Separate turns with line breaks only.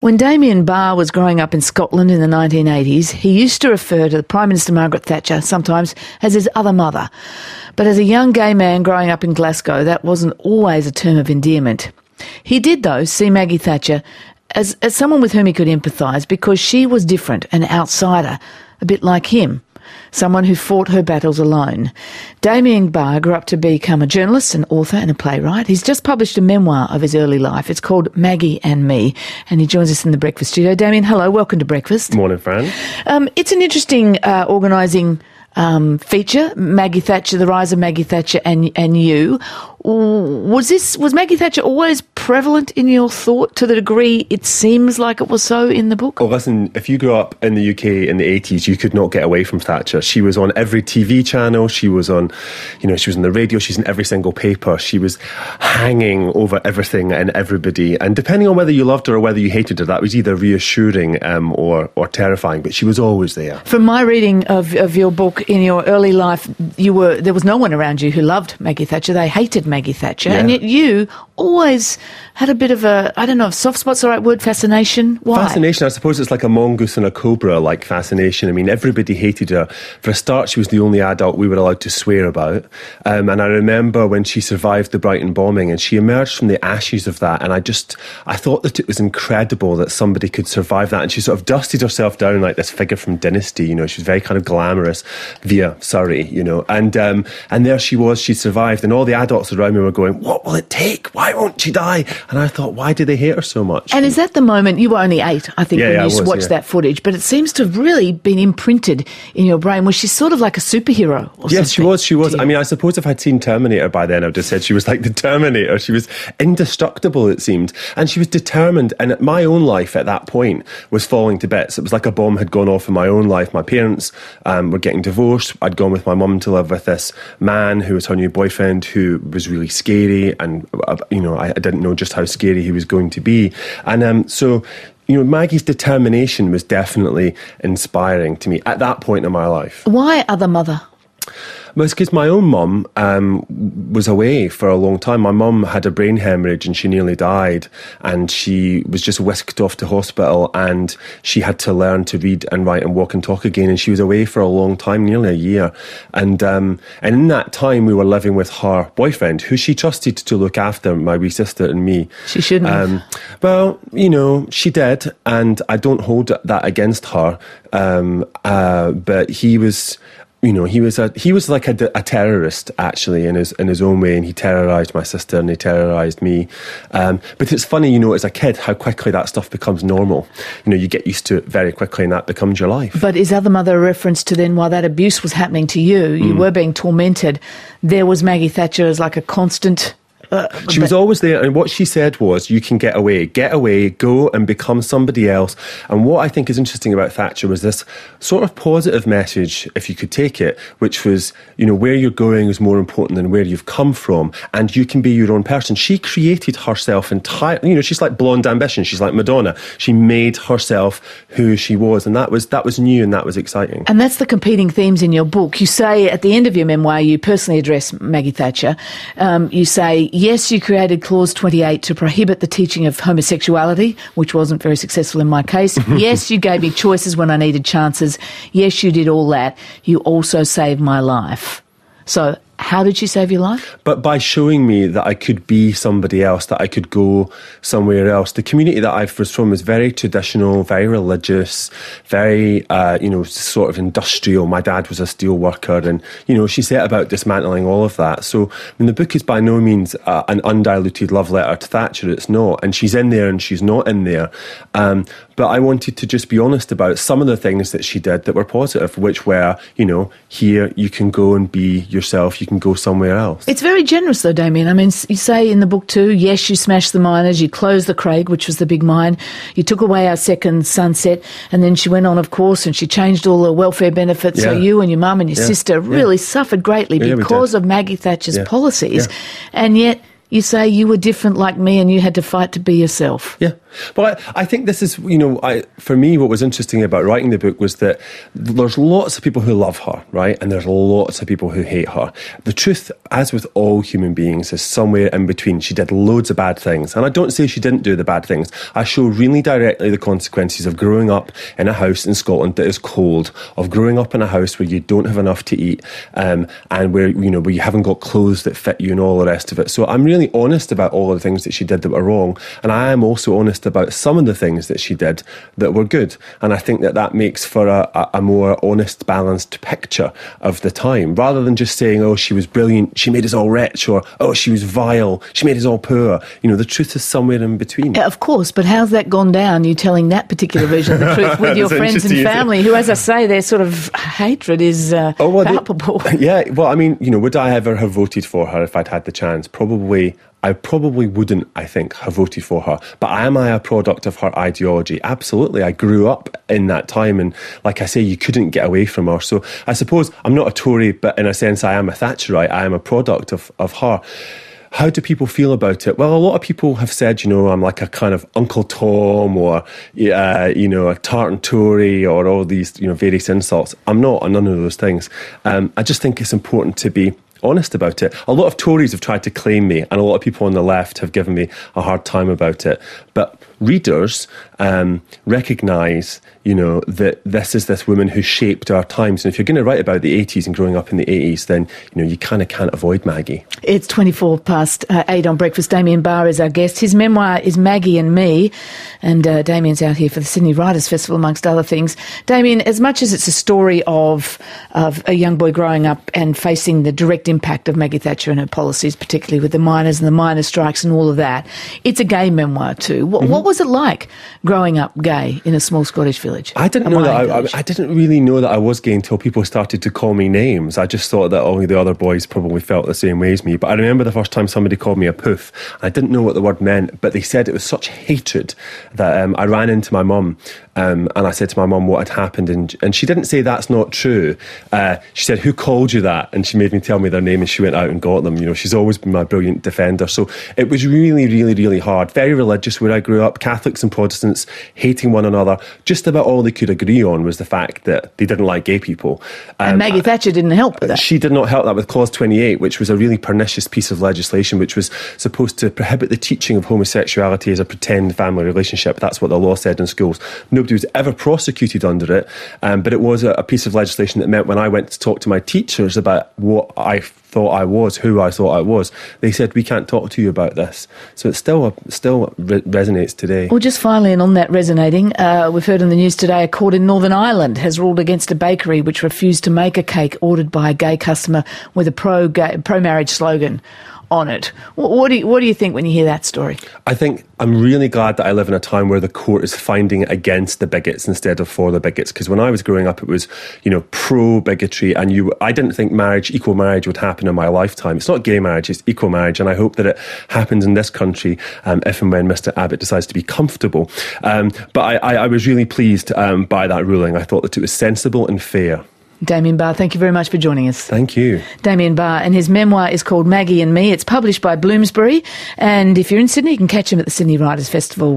When Damien Barr was growing up in Scotland in the 1980s, he used to refer to Prime Minister Margaret Thatcher sometimes as his other mother. But as a young gay man growing up in Glasgow, that wasn't always a term of endearment. He did, though, see Maggie Thatcher as someone with whom he could empathise because she was different, an outsider, a bit like him. Someone who fought her battles alone. Damien Barr grew up to become a journalist, an author and a playwright. He's just published a memoir of his early life. It's called Maggie and Me, and he joins us in the Breakfast studio. Damien, hello, welcome to Breakfast.
Morning, Fran.
It's an interesting organising feature, Maggie Thatcher, the rise of Maggie Thatcher and you. Was Maggie Thatcher always prevalent in your thought to the degree it seems like it was so in the book?
Well, listen, if you grew up in the UK in the 80s, you could not get away from Thatcher. She was on every TV channel, she was on the radio, she's in every single paper. She was hanging over everything and everybody. And depending on whether you loved her or whether you hated her, that was either reassuring or terrifying, but she was always there.
From my reading of your book, in your early life, there was no one around you who loved Maggie Thatcher. They hated Maggie Thatcher, yeah. And yet you always had a bit of a, I don't know if soft spot's the right word, fascination. Why?
Fascination, I suppose it's like a mongoose and a cobra, like fascination. I mean, everybody hated her. For a start, she was the only adult we were allowed to swear about. And I remember when she survived the Brighton bombing and she emerged from the ashes of that. And I thought that it was incredible that somebody could survive that. And she sort of dusted herself down like this figure from Dynasty. She was very kind of glamorous via Surrey, And there she was, she survived. And all the adults around me were going, what will it take? Why won't she die? And I thought, why do they hate her so much?
And is that the moment, you were only 8, I think, when you watched that footage, but it seems to have really been imprinted in your brain, where she's sort of like a superhero or something.
Yes, she was. I mean, I suppose if I'd seen Terminator by then, I would have said she was like the Terminator. She was indestructible, it seemed. And she was determined. And my own life at that point was falling to bits. It was like a bomb had gone off in my own life. My parents were getting divorced. I'd gone with my mum to live with this man who was her new boyfriend, who was really scary. And, I didn't know just how scary he was going to be. And so Maggie's determination was definitely inspiring to me at that point in my life.
Why other mother?
Well, it's because my own mum was away for a long time. My mum had a brain hemorrhage and she nearly died, and she was just whisked off to hospital, and she had to learn to read and write and walk and talk again, and she was away for a long time, nearly a year. And in that time we were living with her boyfriend, who she trusted to look after my wee sister and me.
She shouldn't have.
Well, she did, and I don't hold that against her. But he was... he was like a terrorist, actually, in his own way, and he terrorised my sister and he terrorised me. But it's funny, as a kid, how quickly that stuff becomes normal. You get used to it very quickly, and that becomes your life.
But is other mother a reference to then, while that abuse was happening to you, you were being tormented, there was Maggie Thatcher as like a constant...
She was always there, and what she said was, you can get away, go and become somebody else. And what I think is interesting about Thatcher was this sort of positive message, if you could take it, which was, where you're going is more important than where you've come from, and you can be your own person. She created herself entirely, she's like Blonde Ambition, she's like Madonna. She made herself who she was, and that was new and that was exciting.
And that's the competing themes in your book. You say at the end of your memoir, you personally address Maggie Thatcher. You say, yes, you created Clause 28 to prohibit the teaching of homosexuality, which wasn't very successful in my case. Yes, you gave me choices when I needed chances. Yes, you did all that. You also saved my life. So how did she save your life?
But by showing me that I could be somebody else, that I could go somewhere else. The community that I was from was very traditional, very religious, very, sort of industrial. My dad was a steel worker, and, she set about dismantling all of that. So, the book is by no means an undiluted love letter to Thatcher. It's not. And she's in there and she's not in there. But I wanted to just be honest about some of the things that she did that were positive, which were, here you can go and be yourself, you can go somewhere else.
It's very generous though, Damien. I mean, you say in the book too, yes, you smashed the miners, you closed the Craig, which was the big mine, you took away our second sunset, and then she went on, of course, and she changed all the welfare benefits, so you and your mum and your sister really suffered greatly because of Maggie Thatcher's policies, and yet you say you were different like me and you had to fight to be yourself.
Yeah. But I think this is, for me, what was interesting about writing the book was that there's lots of people who love her, right? And there's lots of people who hate her. The truth, as with all human beings, is somewhere in between. She did loads of bad things. And I don't say she didn't do the bad things. I show really directly the consequences of growing up in a house in Scotland that is cold, of growing up in a house where you don't have enough to eat, and where you haven't got clothes that fit you and all the rest of it. So I'm really honest about all the things that she did that were wrong. And I am also honest about some of the things that she did that were good. And I think that makes for a more honest, balanced picture of the time, rather than just saying, oh, she was brilliant, she made us all rich, or, oh, she was vile, she made us all poor. The truth is somewhere in between.
Yeah, of course, but how's that gone down, you telling that particular version of the truth with your friends and family, who, as I say, their sort of hatred is palpable?
Would I ever have voted for her if I'd had the chance? I probably wouldn't, I think, have voted for her. But am I a product of her ideology? Absolutely. I grew up in that time, and like I say, you couldn't get away from her. So I suppose I'm not a Tory, but in a sense I am a Thatcherite. I am a product of her. How do people feel about it? Well, a lot of people have said, I'm like a kind of Uncle Tom, or, a tartan Tory, or all these, various insults. I'm not none of those things. I just think it's important to be honest about it. A lot of Tories have tried to claim me, and a lot of people on the left have given me a hard time about it. But readers recognise, that this is this woman who shaped our times. And if you're going to write about the 80s and growing up in the 80s, then, you kind of can't avoid Maggie. It's
8:24 on Breakfast. Damien Barr is our guest. His memoir is Maggie and Me, and Damien's out here for the Sydney Writers' Festival, amongst other things. Damien, as much as it's a story of a young boy growing up and facing the direct impact of Maggie Thatcher and her policies, particularly with the miners and the miners' strikes and all of that, it's a gay memoir too. What was it like growing up gay in a small Scottish village?
I didn't know that. I didn't really know that I was gay until people started to call me names. I just thought that all the other boys probably felt the same way as me. But I remember the first time somebody called me a poof. I didn't know what the word meant, but they said it was such hatred that I ran into my mum, and I said to my mum what had happened, and she didn't say that's not true. She said, who called you that? And she made me tell me their name, and she went out and got them. She's always been my brilliant defender. So it was really, really, really hard. Very religious where I grew up. Catholics and Protestants hating one another. Just about all they could agree on was the fact that they didn't like gay people.
And Maggie Thatcher didn't help with that.
She did not help that with Clause 28, which was a really pernicious piece of legislation, which was supposed to prohibit the teaching of homosexuality as a pretend family relationship. That's what the law said in schools. Nobody was ever prosecuted under it, but it was a piece of legislation that meant when I went to talk to my teachers about what I thought I was, who I thought I was, they said, we can't talk to you about this. So it still resonates today.
Well, just finally, and on that resonating, we've heard in the news today a court in Northern Ireland has ruled against a bakery which refused to make a cake ordered by a gay customer with a pro-marriage slogan on it. What do you think when you hear that story?
I think I'm really glad that I live in a time where the court is finding against the bigots instead of for the bigots, because when I was growing up it was, pro-bigotry, and I didn't think equal marriage would happen in my lifetime. It's not gay marriage, it's equal marriage, and I hope that it happens in this country if and when Mr Abbott decides to be comfortable. But I was really pleased by that ruling. I thought that it was sensible and fair.
Damien Barr, thank you very much for joining us.
Thank you.
Damien Barr, and his memoir is called Maggie and Me. It's published by Bloomsbury, and if you're in Sydney, you can catch him at the Sydney Writers' Festival